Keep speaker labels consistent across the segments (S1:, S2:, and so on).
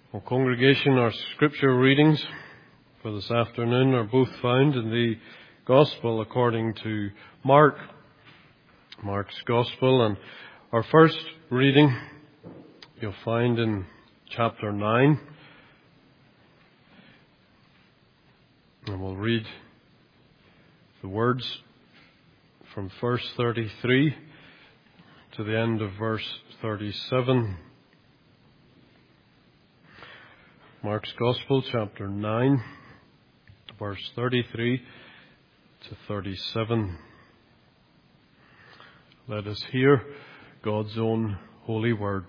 S1: Well, congregation, our scripture readings for this afternoon are both found in the Gospel according to Mark's Gospel. And our first reading you'll find in chapter 9. And we'll read the words from verse 33 to the end of verse 37. Mark's Gospel, chapter 9, verse 33 to 37. Let us hear God's own holy word.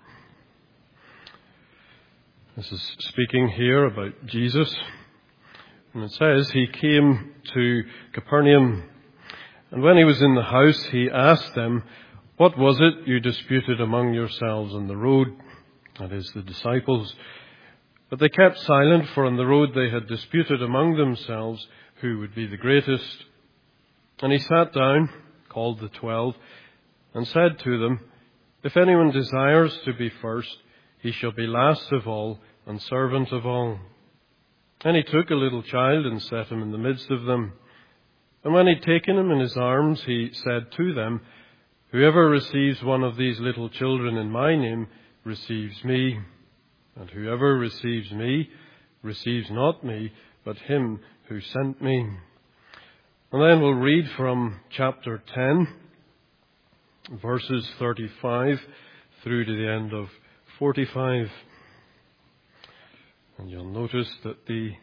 S1: This is speaking here about Jesus. And it says, he came to Capernaum, and when he was in the house, he asked them, "What was it you disputed among yourselves on the road?" That is, the disciples. But they kept silent, for on the road they had disputed among themselves who would be the greatest. And he sat down, called the 12, and said to them, "If anyone desires to be first, he shall be last of all and servant of all." And he took a little child and set him in the midst of them. And when he'd taken him in his arms, he said to them, "Whoever receives one of these little children in my name receives me. And whoever receives me receives not me, but him who sent me." And then we'll read from chapter 10, verses 35 through to the end of 45. And you'll notice that the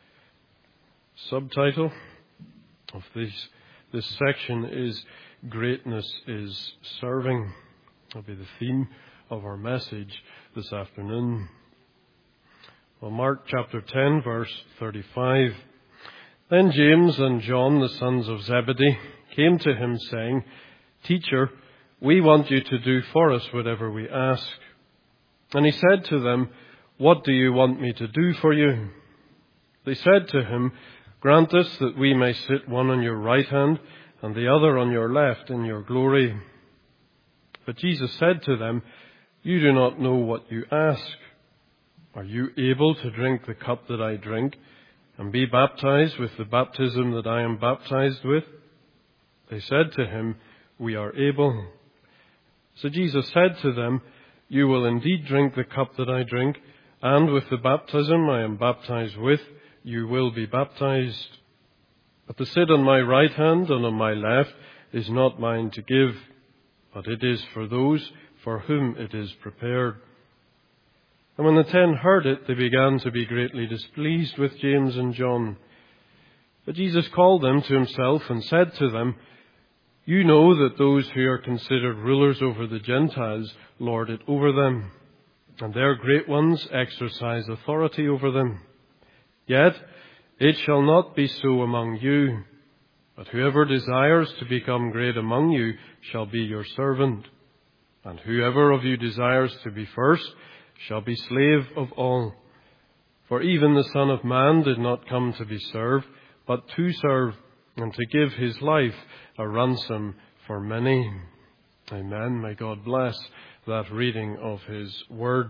S1: subtitle of this section is "Greatness is Serving." That'll be the theme of our message this afternoon. Well, Mark chapter 10, verse 35. Then James and John, the sons of Zebedee, came to him saying, "Teacher, we want you to do for us whatever we ask." And he said to them, "What do you want me to do for you?" They said to him, "Grant us that we may sit one on your right hand and the other on your left in your glory." But Jesus said to them, "You do not know what you ask. Are you able to drink the cup that I drink and be baptized with the baptism that I am baptized with?" They said to him, "We are able." So Jesus said to them, "You will indeed drink the cup that I drink, and with the baptism I am baptized with, you will be baptized. But to sit on my right hand and on my left is not mine to give, but it is for those for whom it is prepared." And when the 10 heard it, they began to be greatly displeased with James and John. But Jesus called them to himself and said to them, "You know that those who are considered rulers over the Gentiles lord it over them, and their great ones exercise authority over them. Yet it shall not be so among you, but whoever desires to become great among you shall be your servant. And whoever of you desires to be first shall be slave of all. For even the Son of Man did not come to be served, but to serve, and to give his life a ransom for many." Amen. May God bless that reading of his word.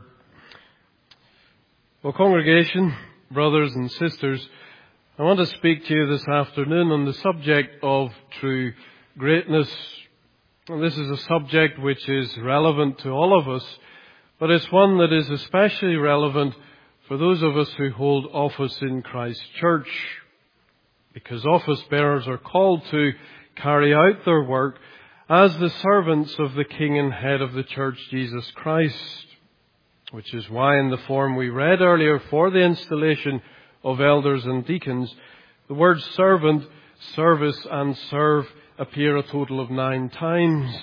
S1: Well, congregation, brothers and sisters, I want to speak to you this afternoon on the subject of true greatness. And this is a subject which is relevant to all of us, but it's one that is especially relevant for those of us who hold office in Christ's church, because office bearers are called to carry out their work as the servants of the King and Head of the church, Jesus Christ, which is why in the form we read earlier for the installation of elders and deacons, the words servant, service and serve appear a total of 9 times.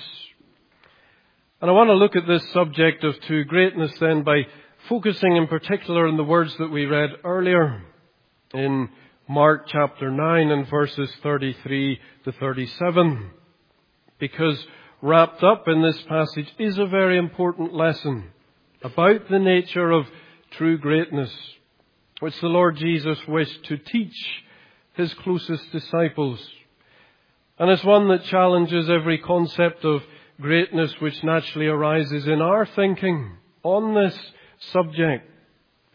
S1: And I want to look at this subject of true greatness then by focusing in particular on the words that we read earlier in Mark chapter 9 and verses 33 to 37. Because wrapped up in this passage is a very important lesson about the nature of true greatness, which the Lord Jesus wished to teach his closest disciples. And it's one that challenges every concept of greatness which naturally arises in our thinking on this subject.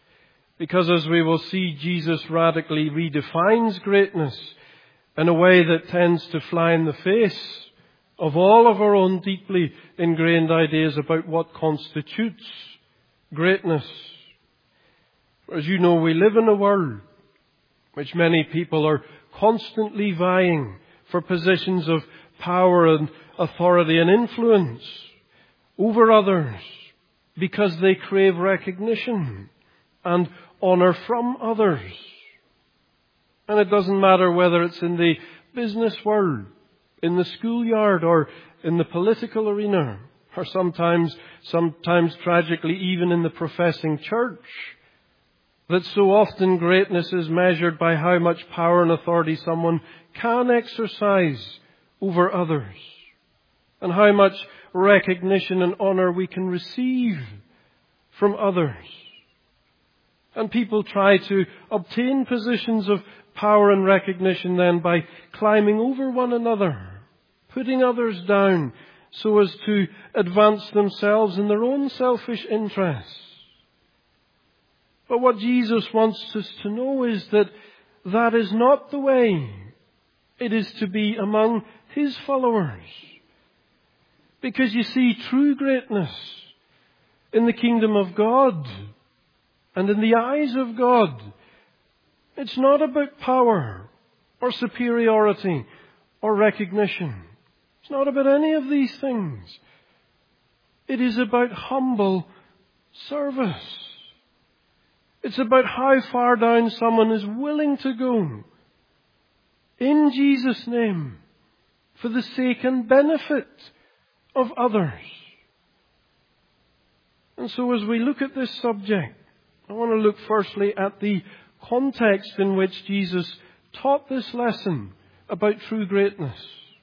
S1: Because as we will see, Jesus radically redefines greatness in a way that tends to fly in the face of all of our own deeply ingrained ideas about what constitutes greatness. As you know, we live in a world which many people are constantly vying for positions of power and authority and influence over others because they crave recognition and honor from others. And it doesn't matter whether it's in the business world, in the schoolyard, or in the political arena, or sometimes tragically even in the professing church, that so often greatness is measured by how much power and authority someone can exercise over others, and how much recognition and honor we can receive from others. And people try to obtain positions of power and recognition then by climbing over one another, putting others down so as to advance themselves in their own selfish interests. But what Jesus wants us to know is that that is not the way it is to be among His followers. Because you see, true greatness in the kingdom of God and in the eyes of God, it's not about power or superiority or recognition. It's not about any of these things. It is about humble service. It's about how far down someone is willing to go in Jesus' name for the sake and benefit of others. And so as we look at this subject, I want to look firstly at the context in which Jesus taught this lesson about true greatness.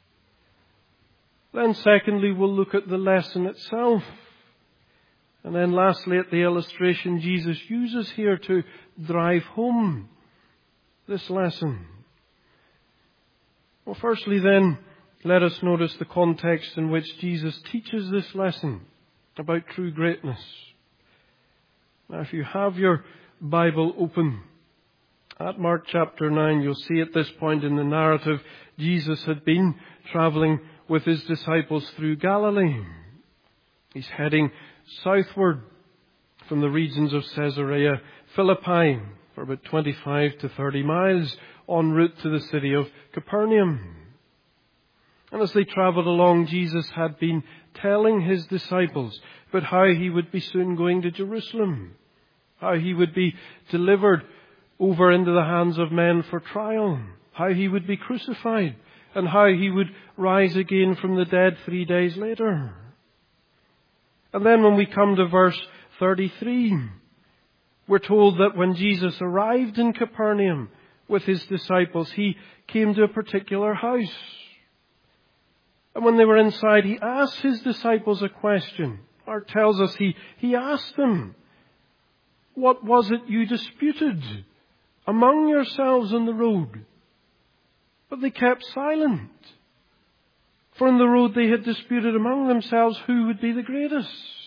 S1: Then secondly, we'll look at the lesson itself. And then lastly, at the illustration Jesus uses here to drive home this lesson. Well, firstly then, let us notice the context in which Jesus teaches this lesson about true greatness. Now, if you have your Bible open at Mark chapter 9, you'll see at this point in the narrative, Jesus had been travelling with His disciples through Galilee. He's heading southward from the regions of Caesarea Philippi for about 25 to 30 miles en route to the city of Capernaum. And as they travelled along, Jesus had been telling His disciples about how He would be soon going to Jerusalem, how He would be delivered over into the hands of men for trial, how He would be crucified, and how He would rise again from the dead 3 days later. And then when we come to verse 33, we're told that when Jesus arrived in Capernaum with His disciples, He came to a particular house. And when they were inside, He asked His disciples a question. Or tells us He asked them, "What was it you disputed among yourselves on the road?" But they kept silent. For on the road they had disputed among themselves who would be the greatest.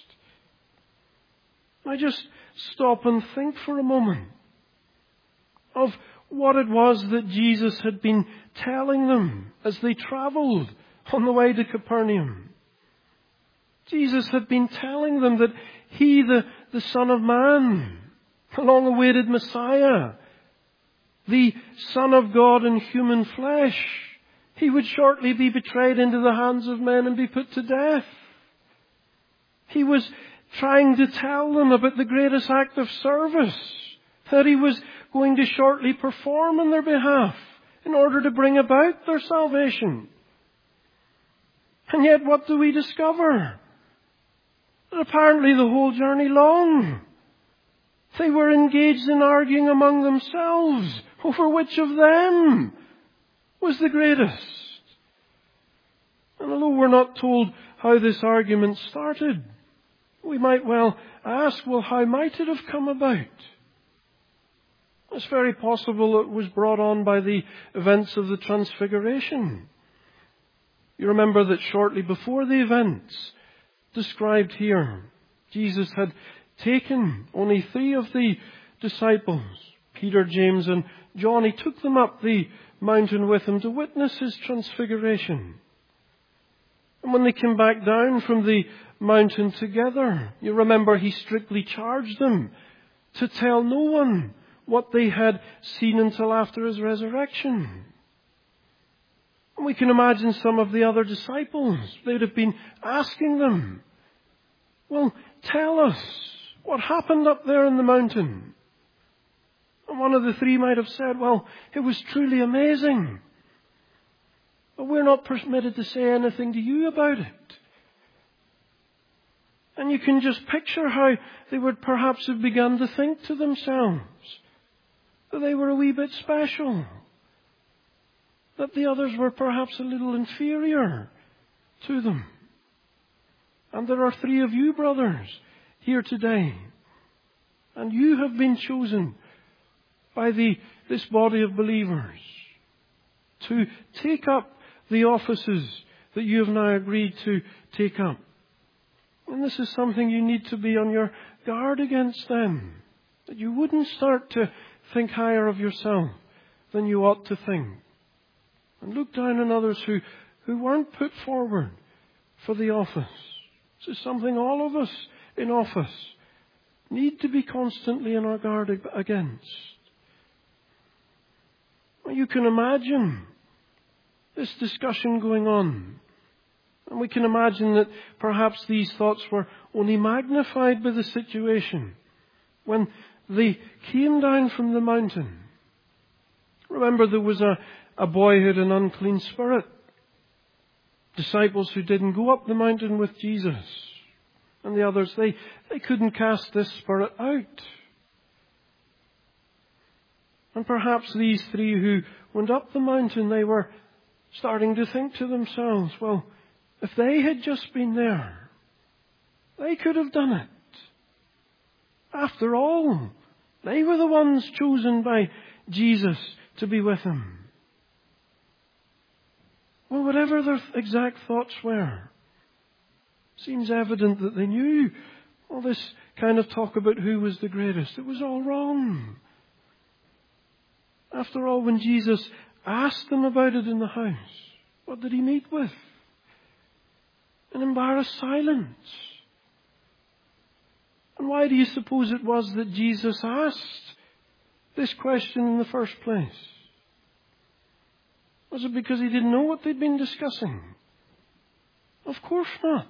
S1: I just stop and think for a moment of what it was that Jesus had been telling them as they travelled on the way to Capernaum. Jesus had been telling them that He, the Son of Man, the long-awaited Messiah, the Son of God in human flesh, He would shortly be betrayed into the hands of men and be put to death. He was trying to tell them about the greatest act of service that He was going to shortly perform on their behalf in order to bring about their salvation. And yet what do we discover? That apparently the whole journey long, they were engaged in arguing among themselves over which of them was the greatest. And although we're not told how this argument started, we might well ask, well, how might it have come about? It's very possible it was brought on by the events of the Transfiguration. You remember that shortly before the events described here, Jesus had taken only 3 of the disciples, Peter, James, and John, He took them up the mountain with Him to witness His transfiguration. And when they came back down from the mountain together, you remember He strictly charged them to tell no one what they had seen until after His resurrection. And we can imagine some of the other disciples. They'd have been asking them, well, tell us what happened up there in the mountain. And one of the three might have said, well, it was truly amazing. But we're not permitted to say anything to you about it. And you can just picture how they would perhaps have begun to think to themselves that they were a wee bit special. That the others were perhaps a little inferior to them. And there are three of you, brothers, here today. And you have been chosen by this body of believers to take up the offices that you have now agreed to take up. And this is something you need to be on your guard against then. That you wouldn't start to think higher of yourself than you ought to think. And look down on others who weren't put forward for the office. This is something all of us in office need to be constantly on our guard against. Well, you can imagine this discussion going on. And we can imagine that perhaps these thoughts were only magnified by the situation when they came down from the mountain. Remember, there was a boy who had an unclean spirit. Disciples who didn't go up the mountain with Jesus. And the others, they couldn't cast this spirit out. And perhaps these three who went up the mountain, they were starting to think to themselves, well, if they had just been there, they could have done it. After all, they were the ones chosen by Jesus to be with Him. Well, whatever their exact thoughts were, it seems evident that they knew all this kind of talk about who was the greatest. It was all wrong. After all, when Jesus asked them about it in the house, what did He meet with? An embarrassed silence. And why do you suppose it was that Jesus asked this question in the first place? Was it because He didn't know what they'd been discussing? Of course not.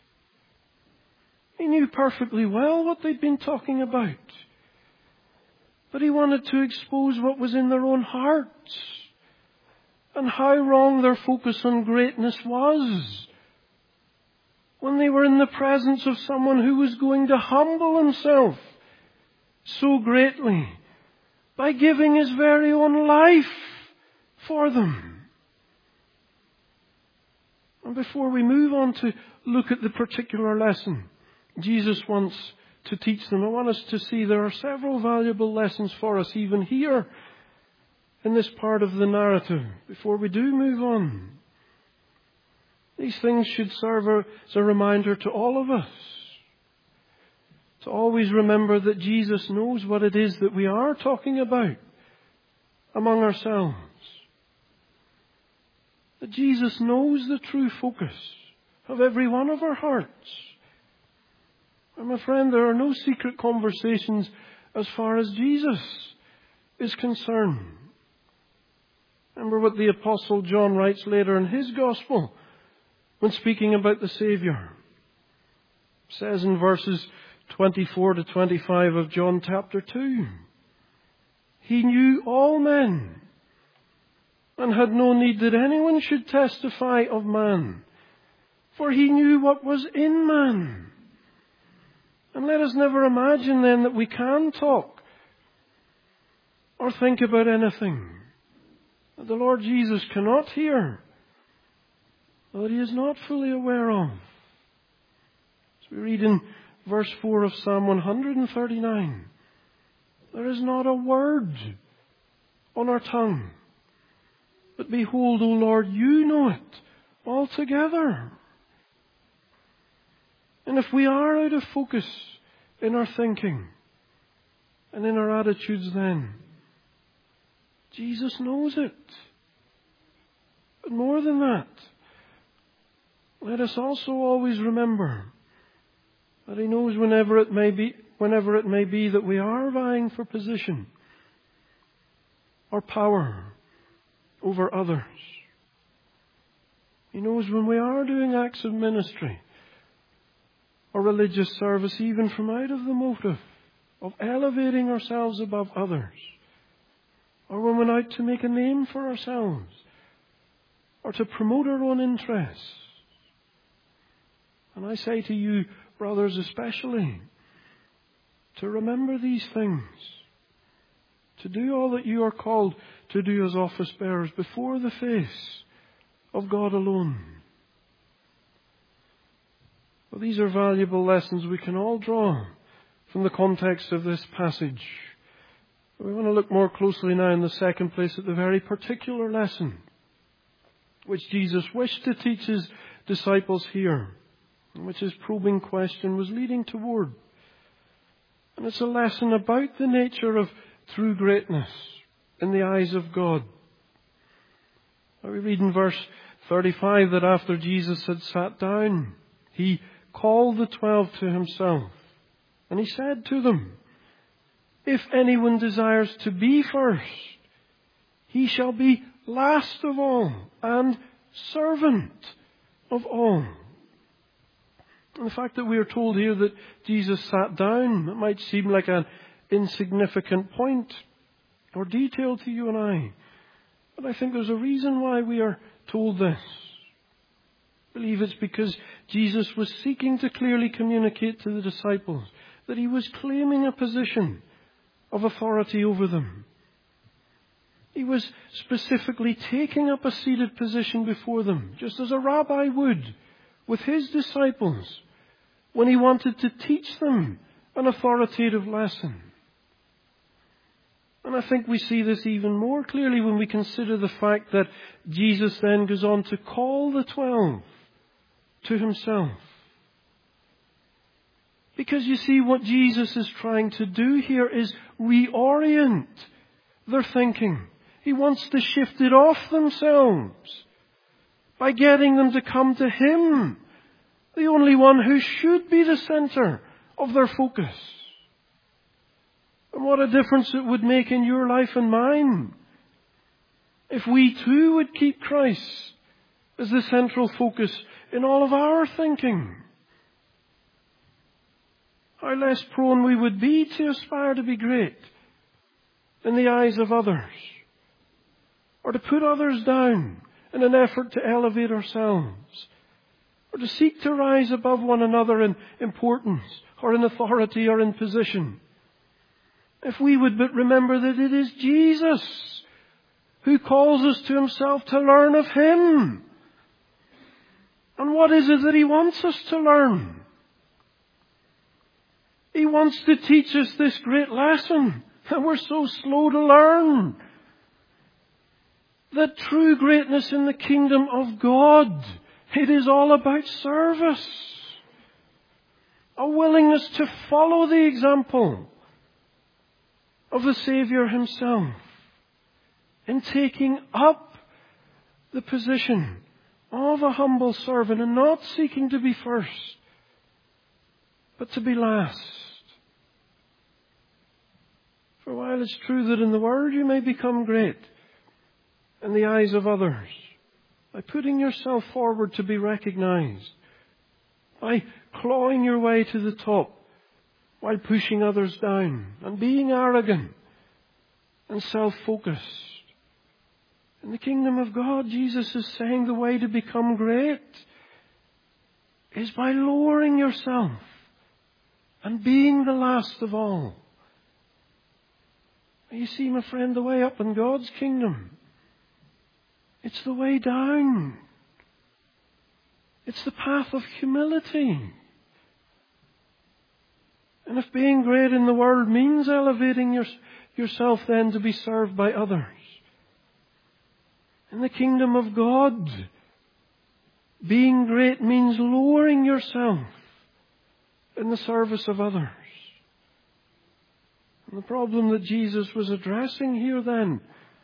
S1: He knew perfectly well what they'd been talking about. But He wanted to expose what was in their own hearts and how wrong their focus on greatness was when they were in the presence of someone who was going to humble Himself so greatly by giving His very own life for them. And before we move on to look at the particular lesson Jesus wants to teach them, I want us to see there are several valuable lessons for us even here in this part of the narrative before we do move on. These things should serve as a reminder to all of us to always remember that Jesus knows what it is that we are talking about among ourselves. That Jesus knows the true focus of every one of our hearts. And my friend, there are no secret conversations as far as Jesus is concerned. Remember what the Apostle John writes later in his Gospel when speaking about the Saviour. It says in verses 24 to 25 of John chapter 2, He knew all men and had no need that anyone should testify of man, for He knew what was in man. And let us never imagine then that we can talk or think about anything that the Lord Jesus cannot hear, or that He is not fully aware of. As we read in verse 4 of Psalm 139, there is not a word on our tongue, but behold, O Lord, You know it altogether. And if we are out of focus in our thinking, and in our attitudes then. Jesus knows it. But more than that, let us also always remember that He knows whenever it may be that we are vying for position or power over others. He knows when we are doing acts of ministry or religious service, even from out of the motive of elevating ourselves above others, or when we're out to make a name for ourselves, or to promote our own interests. And I say to you, brothers especially, to remember these things, to do all that you are called to do as office bearers before the face of God alone. Well, these are valuable lessons we can all draw from the context of this passage. We want to look more closely now in the second place at the very particular lesson which Jesus wished to teach His disciples here, and which His probing question was leading toward. And it's a lesson about the nature of true greatness in the eyes of God. Now we read in verse 35 that after Jesus had sat down, He called the 12 to Himself, and He said to them, "If anyone desires to be first, he shall be last of all and servant of all." And the fact that we are told here that Jesus sat down, it might seem like an insignificant point or detail to you and I. But I think there's a reason why we are told this. I believe it's because Jesus was seeking to clearly communicate to the disciples that He was claiming a position of authority over them. He was specifically taking up a seated position before them, just as a rabbi would with his disciples when he wanted to teach them an authoritative lesson. And I think we see this even more clearly when we consider the fact that Jesus then goes on to call the 12 to Himself. Because you see, what Jesus is trying to do here is reorient their thinking. He wants to shift it off themselves by getting them to come to Him, the only one who should be the center of their focus. And what a difference it would make in your life and mine if we too would keep Christ as the central focus in all of our thinking. How less prone we would be to aspire to be great in the eyes of others, or to put others down in an effort to elevate ourselves, or to seek to rise above one another in importance, or in authority, or in position. If we would but remember that it is Jesus who calls us to Himself to learn of Him. And what is it that He wants us to learn? He wants to teach us this great lesson that we're so slow to learn. That true greatness in the kingdom of God, it is all about service. A willingness to follow the example of the Savior Himself in taking up the position of a humble servant and not seeking to be first, but to be last. For while it's true that in the world you may become great in the eyes of others by putting yourself forward to be recognized, by clawing your way to the top while pushing others down and being arrogant and self-focused. In the kingdom of God, Jesus is saying the way to become great is by lowering yourself and being the last of all. You see, my friend, the way up in God's kingdom, it's the way down. It's the path of humility. And if being great in the world means elevating yourself then to be served by others, in the kingdom of God, being great means lowering yourself in the service of others. And the problem that Jesus was addressing here then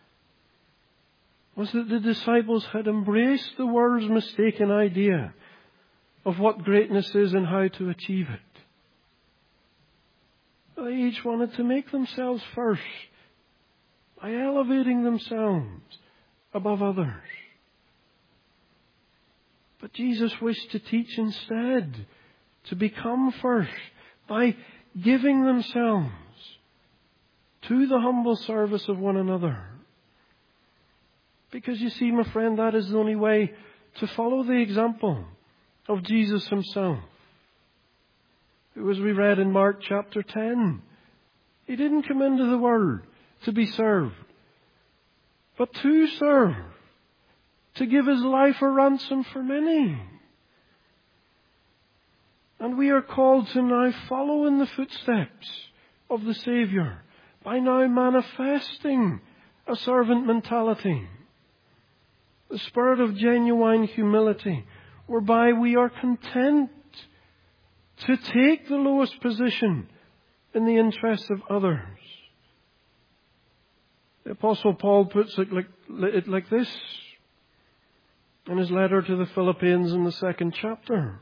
S1: was that the disciples had embraced the world's mistaken idea of what greatness is and how to achieve it. They each wanted to make themselves first by elevating themselves above others. But Jesus wished to teach instead to become first by giving themselves to the humble service of one another. Because you see, my friend, that is the only way to follow the example of Jesus himself. As we read in Mark chapter 10, he didn't come into the world to be served, but to serve, to give his life a ransom for many. And we are called to now follow in the footsteps of the Saviour by now manifesting a servant mentality, the spirit of genuine humility, whereby we are content to take the lowest position in the interests of others. The Apostle Paul puts it like this in his letter to the Philippians in the 2nd chapter.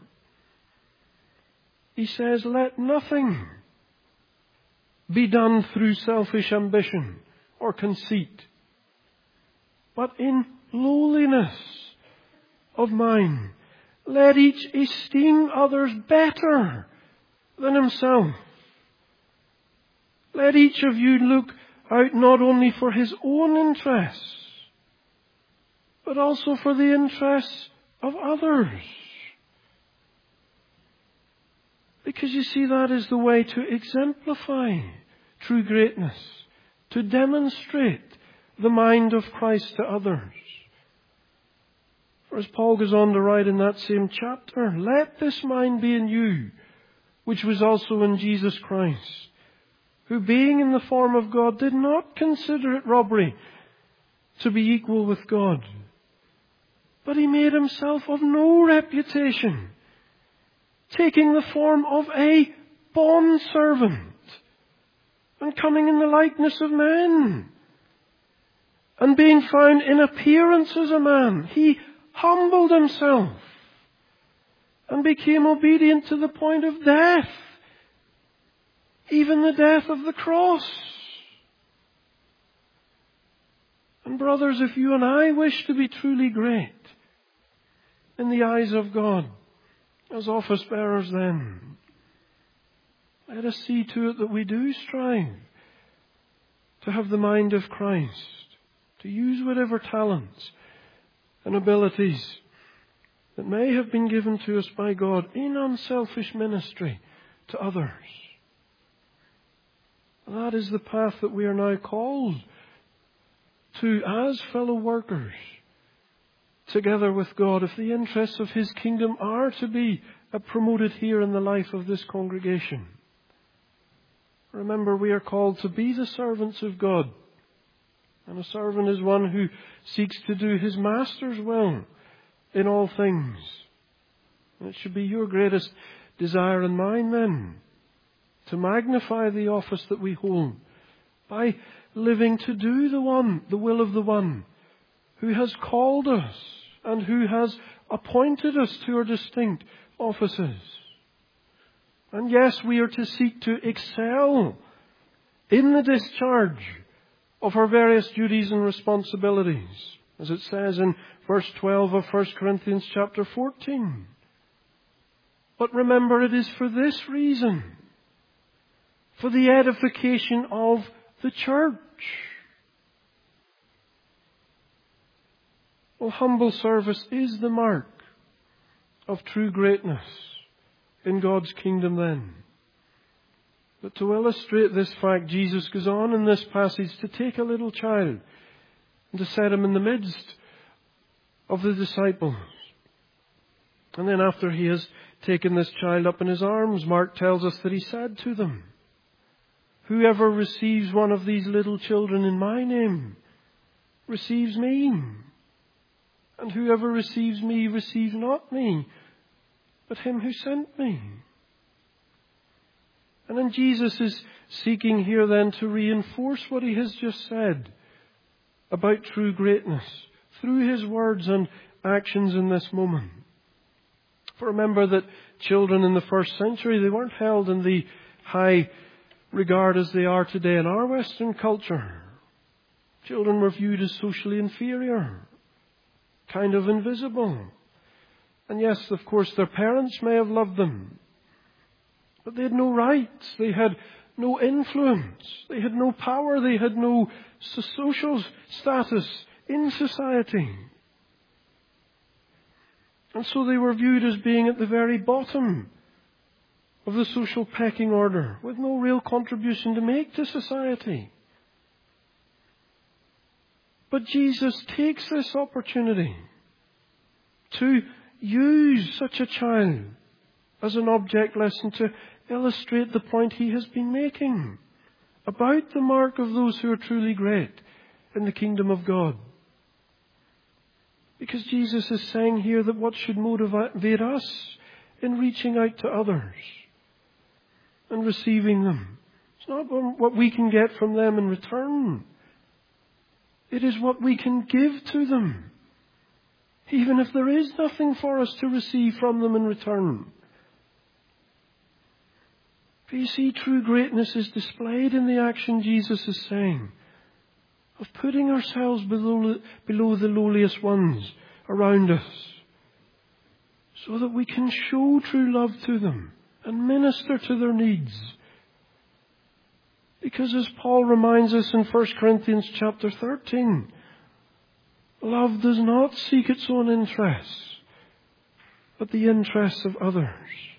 S1: He says, "Let nothing be done through selfish ambition or conceit, but in lowliness of mind, let each esteem others better than himself. Let each of you look out not only for his own interests, but also for the interests of others." Because you see, that is the way to exemplify true greatness, to demonstrate the mind of Christ to others. For as Paul goes on to write in that same chapter, "Let this mind be in you, which was also in Jesus Christ, who being in the form of God did not consider it robbery to be equal with God, but he made himself of no reputation, taking the form of a bondservant, and coming in the likeness of men. And being found in appearance as a man, he humbled himself and became obedient to the point of death, even the death of the cross." And brothers, if you and I wish to be truly great in the eyes of God, as office bearers then, let us see to it that we do strive to have the mind of Christ, to use whatever talents and abilities that may have been given to us by God in unselfish ministry to others. That is the path that we are now called to as fellow workers together with God, if the interests of his kingdom are to be promoted here in the life of this congregation. Remember, we are called to be the servants of God. And a servant is one who seeks to do his master's will in all things. And it should be your greatest desire and mine then, to magnify the office that we hold by living to do the will of the one who has called us and who has appointed us to our distinct offices. And yes, we are to seek to excel in the discharge of our various duties and responsibilities, as it says in verse 12 of 1 Corinthians chapter 14. But remember, it is for this reason, for the edification of the church. Well, humble service is the mark of true greatness in God's kingdom then. But to illustrate this fact, Jesus goes on in this passage to take a little child and to set him in the midst of the disciples. And then after he has taken this child up in his arms, Mark tells us that he said to them, "Whoever receives one of these little children in my name receives me. And whoever receives me receives not me, but him who sent me." And in Jesus' seeking here then to reinforce what he has just said about true greatness through his words and actions in this moment. For remember that children in the first century, they weren't held in the high regard as they are today in our Western culture. Children were viewed as socially inferior, kind of invisible. And yes, of course, their parents may have loved them, but they had no rights, they had no influence, they had no power, they had no social status in society. And so they were viewed as being at the very bottom of the social pecking order, with no real contribution to make to society. But Jesus takes this opportunity to use such a child as an object lesson to illustrate the point he has been making about the mark of those who are truly great in the kingdom of God. Because Jesus is saying here that what should motivate us in reaching out to others and receiving them, it's not what we can get from them in return. It is what we can give to them, even if there is nothing for us to receive from them in return. For you see, true greatness is displayed in the action Jesus is saying of putting ourselves below the lowliest ones around us, so that we can show true love to them and minister to their needs. Because as Paul reminds us in 1 Corinthians chapter 13, love does not seek its own interests, but the interests of others.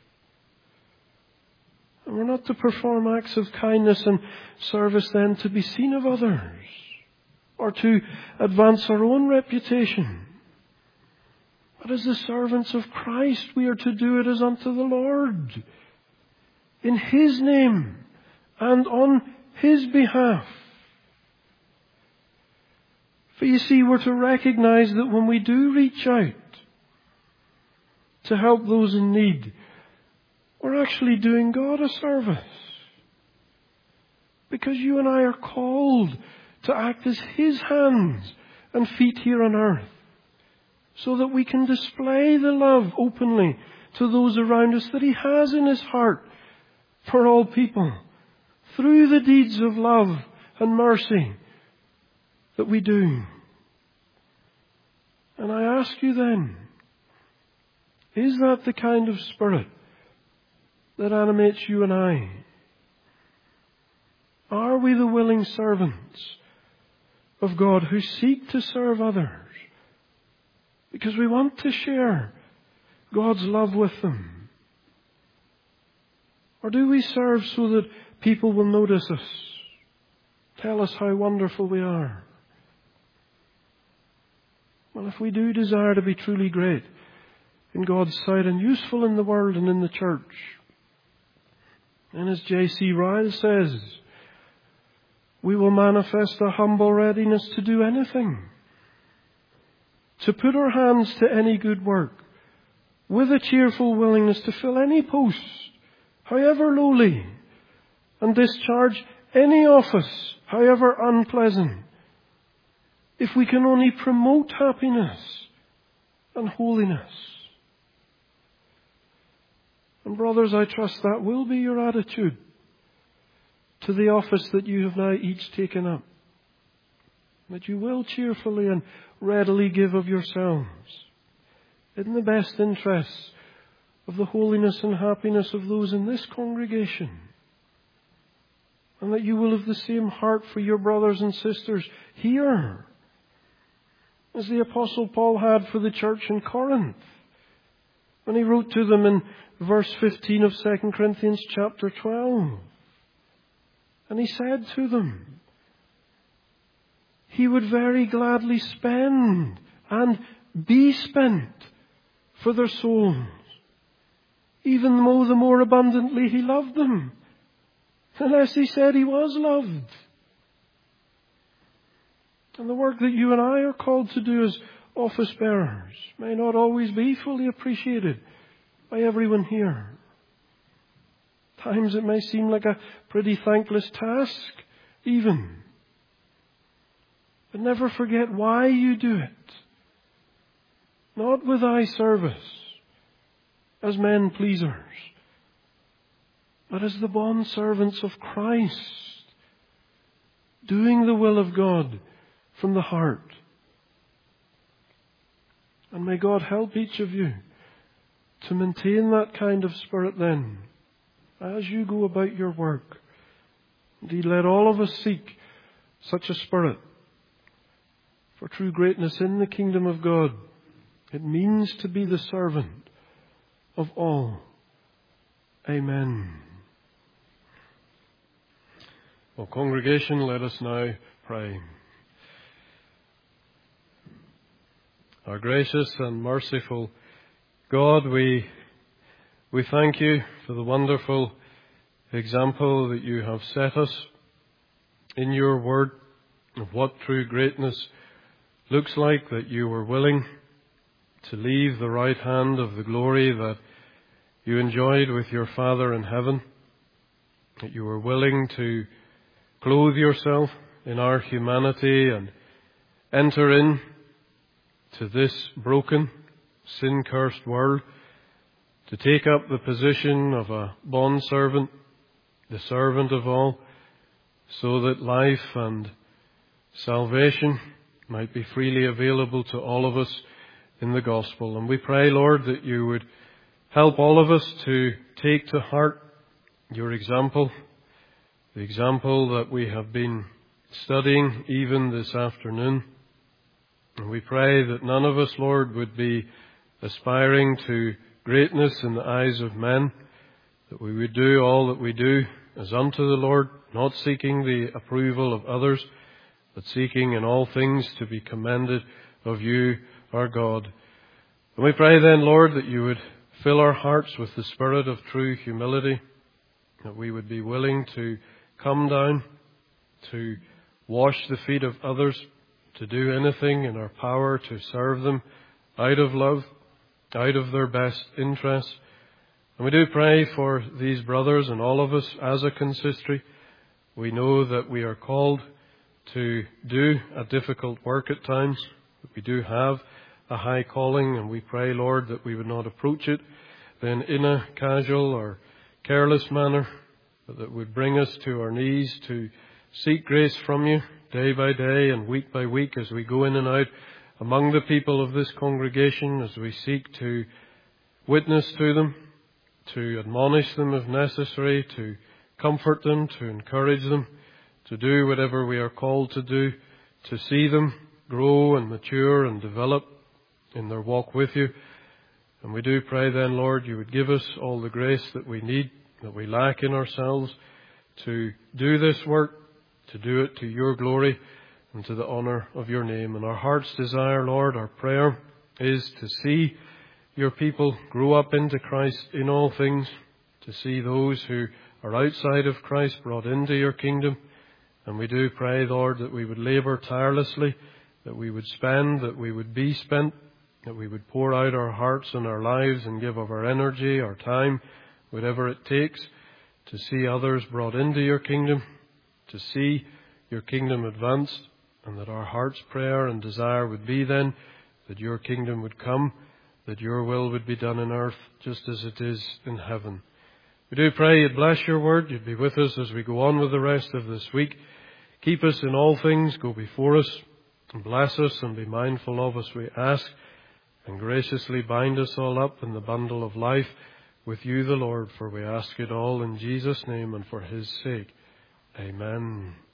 S1: And we're not to perform acts of kindness and service then to be seen of others, or to advance our own reputation. But as the servants of Christ, we are to do it as unto the Lord, in His name and on His behalf. For you see, we're to recognize that when we do reach out to help those in need, we're actually doing God a service. Because you and I are called to act as His hands and feet here on earth, so that we can display the love openly to those around us that He has in His heart for all people, through the deeds of love and mercy that we do. And I ask you then, is that the kind of spirit that animates you and I? Are we the willing servants of God who seek to serve others because we want to share God's love with them? Or do we serve so that people will notice us, tell us how wonderful we are? Well, if we do desire to be truly great in God's sight and useful in the world and in the church, and as J.C. Ryle says, we will manifest a humble readiness to do anything, to put our hands to any good work, with a cheerful willingness to fill any post, however lowly, and discharge any office, however unpleasant, if we can only promote happiness and holiness. And brothers, I trust that will be your attitude to the office that you have now each taken up. That you will cheerfully and readily give of yourselves in the best interests of the holiness and happiness of those in this congregation. And that you will have the same heart for your brothers and sisters here as the Apostle Paul had for the church in Corinth, when he wrote to them in verse 15 of 2 Corinthians chapter 12. And he said to them, he would very gladly spend and be spent for their souls, even though the more abundantly he loved them, unless he said he was loved. And the work that you and I are called to do as office bearers may not always be fully appreciated by everyone here. At times it may seem like a pretty thankless task, even. But never forget why you do it. Not with eye service, as men pleasers, but as the bondservants of Christ, doing the will of God from the heart. And may God help each of you to maintain that kind of spirit then, as you go about your work. Indeed, let all of us seek such a spirit. For true greatness in the kingdom of God, it means to be the servant of all. Amen. Well, congregation, let us now pray. Our gracious and merciful God, we thank you for the wonderful example that you have set us in your word of what true greatness looks like, that you were willing to leave the right hand of the glory that you enjoyed with your Father in heaven, that you were willing to clothe yourself in our humanity and enter in to this broken, sin-cursed world, to take up the position of a bondservant, the servant of all, so that life and salvation might be freely available to all of us in the gospel. And we pray, Lord, that you would help all of us to take to heart your example, the example that we have been studying even this afternoon. And we pray that none of us, Lord, would be aspiring to greatness in the eyes of men, that we would do all that we do as unto the Lord, not seeking the approval of others, but seeking in all things to be commended of you, our God. And we pray then, Lord, that you would fill our hearts with the spirit of true humility, that we would be willing to come down, to wash the feet of others, to do anything in our power to serve them out of love, out of their best interests. And we do pray for these brothers and all of us as a consistory. We know that we are called to do a difficult work at times. We do have a high calling, and we pray, Lord, that we would not approach it then in a casual or careless manner, but that would bring us to our knees to seek grace from you day by day and week by week as we go in and out among the people of this congregation, as we seek to witness to them, to admonish them if necessary, to comfort them, to encourage them, to do whatever we are called to do, to see them grow and mature and develop in their walk with you. And we do pray then, Lord, you would give us all the grace that we need, that we lack in ourselves, to do this work, to do it to your glory and to the honour of your name. And our heart's desire, Lord, our prayer is to see your people grow up into Christ in all things, to see those who are outside of Christ brought into your kingdom. And we do pray, Lord, that we would labour tirelessly, that we would spend, that we would be spent, that we would pour out our hearts and our lives and give of our energy, our time, whatever it takes, to see others brought into your kingdom, to see your kingdom advanced, and that our heart's prayer and desire would be then that your kingdom would come, that your will would be done in earth just as it is in heaven. We do pray you'd bless your word, you'd be with us as we go on with the rest of this week. Keep us in all things, go before us, and bless us and be mindful of us, we ask, and graciously bind us all up in the bundle of life with you, the Lord, for we ask it all in Jesus' name and for his sake. Amen.